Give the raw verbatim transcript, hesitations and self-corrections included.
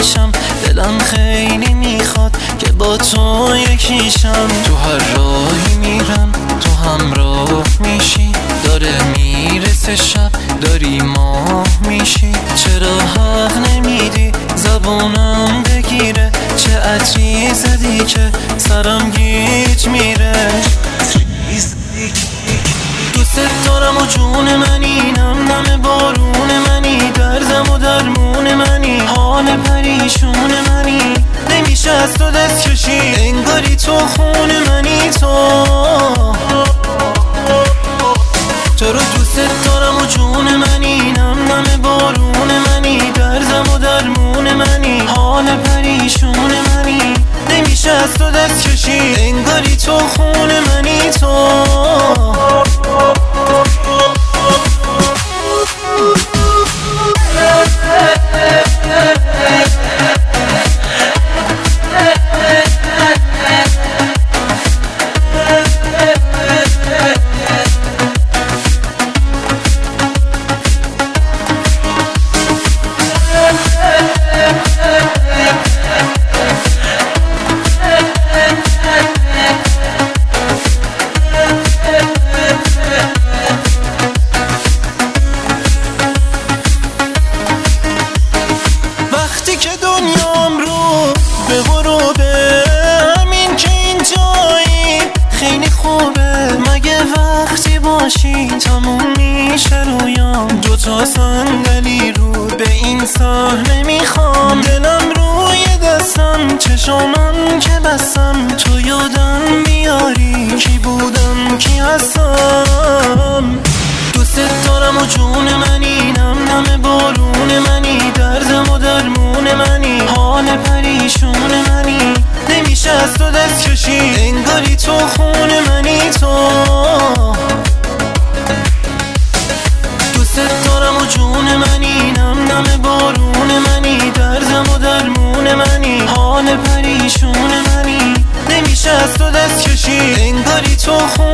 میشم. دلم خیلی میخواد که با تو یکیشم. تو هر راهی میرم تو همراه میشی. داره میرسه شب داری ماه میشی. چرا حق نمیدی زبونم بگیره؟ چه عطری زدی که سرم گیج میره؟ دوست دارم و جون منی، نم نم بارون منی، دردم و درمون منی، حال پریشون منی. نمیشه از تو دست کشی انگاری تو خون منی. تو تو رو دوست دارم و جون منی، نم نم بارون منی، دردم و درمون منی، حال پریشون منی. نمیشه از تو دست کشی انگاری تو خون منی. تو که دنیام رو به غروبه، همین که اینجایی خیلی خوبه. مگه وقتی باشی تموم میشه رویام؟ دوتا صندلی رو به این صحنه میخوام. دلم روی دستم چشامم که بستم. تو یادم میاری کی بودم کی هستم. دوست دارم و جون منی، نم نم بارون منی، دردم و درمون منی، حال پریشون منی. نمیشه از تو دست کشی انگاری تو خون منی. تو دوست دارم و جون منی، نم نم بارون منی، دردم و درمون منی، حال پریشون منی. نمیشه از تو دست کشی انگاری تو خون